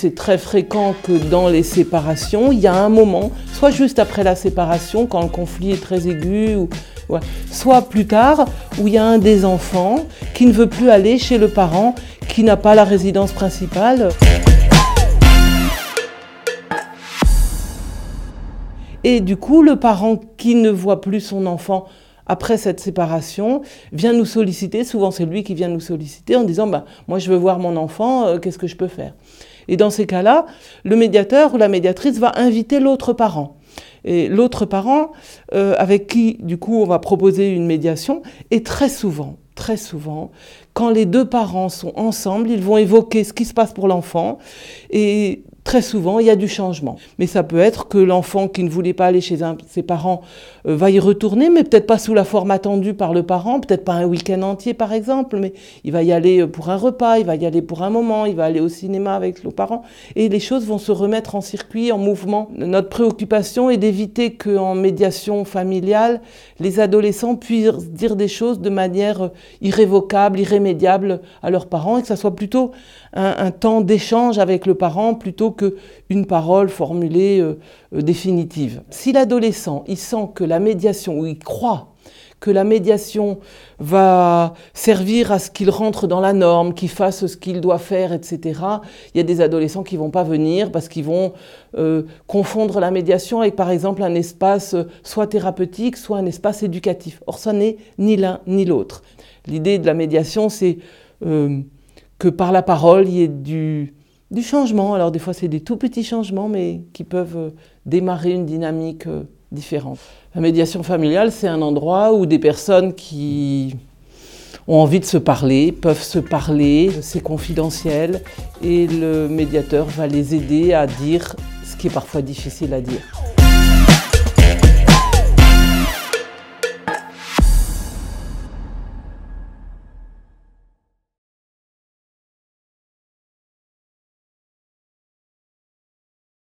c'est très fréquent que dans les séparations, il y a un moment, soit juste après la séparation, quand le conflit est très aigu, soit plus tard, où il y a un des enfants qui ne veut plus aller chez le parent, qui n'a pas la résidence principale. Et du coup, le parent qui ne voit plus son enfant après cette séparation vient nous solliciter, souvent c'est lui qui vient nous solliciter en disant moi je veux voir mon enfant, qu'est-ce que je peux faire? Et dans ces cas-là, le médiateur ou la médiatrice va inviter l'autre parent. Et l'autre parent, avec qui du coup on va proposer une médiation, et très souvent, quand les deux parents sont ensemble, ils vont évoquer ce qui se passe pour l'enfant et très souvent, il y a du changement. Mais ça peut être que l'enfant qui ne voulait pas aller chez ses parents va y retourner, mais peut-être pas sous la forme attendue par le parent, peut-être pas un week-end entier par exemple, mais il va y aller pour un repas, il va y aller pour un moment, il va aller au cinéma avec le parent, et les choses vont se remettre en circuit, en mouvement. Notre préoccupation est d'éviter qu'en médiation familiale, les adolescents puissent dire des choses de manière irrévocable, irrémédiable à leurs parents, et que ça soit plutôt un temps d'échange avec le parent plutôt qu'une parole formulée définitive. Si l'adolescent il sent que la médiation, ou il croit que la médiation va servir à ce qu'il rentre dans la norme, qu'il fasse ce qu'il doit faire, etc., il y a des adolescents qui ne vont pas venir parce qu'ils vont confondre la médiation avec, par exemple, un espace soit thérapeutique, soit un espace éducatif. Or, ça n'est ni l'un ni l'autre. L'idée de la médiation, c'est que par la parole, il y ait du changement. Alors des fois, c'est des tout petits changements, mais qui peuvent démarrer une dynamique différente. La médiation familiale, c'est un endroit où des personnes qui ont envie de se parler, peuvent se parler, c'est confidentiel, et le médiateur va les aider à dire ce qui est parfois difficile à dire.